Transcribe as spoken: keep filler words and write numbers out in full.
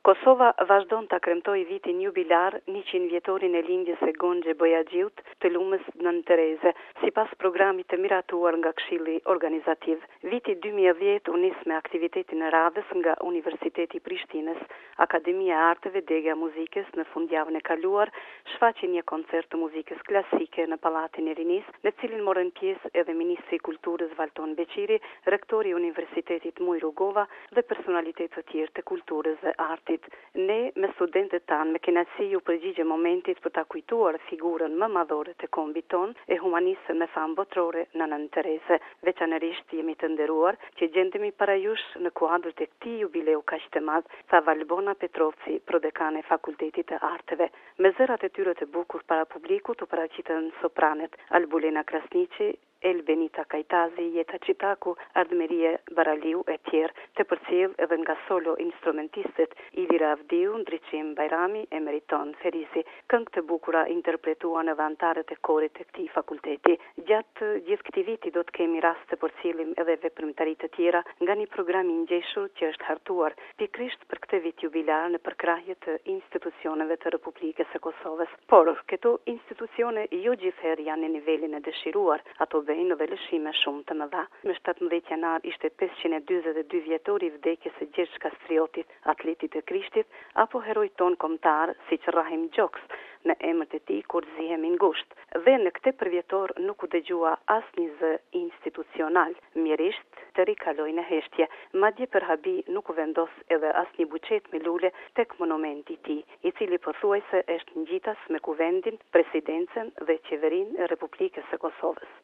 Kosova vazhdon ta kremtoj vitin jubilar njëqind vjetorin e lindjes së Gonxhe Bojaxhiut të lumës Nën Tereze, sipas programit të miratuar nga Këshilli Organizativ. Viti dy mijë e dhjetë u nis me aktivitetin e radhës nga Universiteti i Prishtinës. Akademia e Arteve Dega Muzikës në fundjavën e kaluar shfaqi një koncert të muzikës klasike në Pallatin e Rinisë, në cilin morën pjesë edhe Ministri i Kulturës Valton Beqiri, rektori i Universitetit Muj Rugova dhe personalitetë të tjerë të kulturës dhe artit. Ne, me studentët tanë, me kënaqësi ju përgjigje momentit për ta kujtuar figurën më madhore të kombit ton e humanistën me famë botërore në Nën Tereze. Veçanërisht jemi të nderuar që gjendemi para jush në kuadër të këtij jubileu kaq të madh, tha Valbona Petrovci, prodekane e Fakultetit të Arteve. Me zërat e tyre të bukur para publikut u paraqitën sopranet Albulena Krasniqi, Elbenita Kajtazi, Jeta Qitaku, Ardmerie Baraliu e tjerë, të përcjell edhe nga solo instrumentistët Idira Avdiu, Ndriçim Bajrami e Meriton Ferizi. Këngë të bukura interpretuan edhe antarët e korit të këtij fakulteti. Gjatë gjithë këtij viti do të kemi rast të përcjellim edhe veprimtari të tjera nga një program i ngjeshur që është hartuar pikrisht për këtë vit jubilar në përkrahje të institucioneve të Republikës së Kosovës. Por këto institucione jo gjithherë janë në nivelin e dëshiruar, ato bëjnë edhe lëshime shumë të mëdha. Në shtatëmbëdhjetë janar ishte pesëqind e dyzet e dy vjetori i vdekjes së Gjergj Kastriotit, atletit të Krishtit, apo herojt ton kombëtar siç Rahim Gjoks, në emër të tij kur zihemi ngusht. Dhe në këtë përvjetor nuk u dëgjua asnjë zë institucional, mjerisht të rikaloj në heshtje. Madje për habi nuk u vendos edhe asnjë buqet me lule tek monumenti i tij, i cili pothuajse është ngjitas me kuvendin, presidencën dhe qeverinë e Republikës së Kosovës.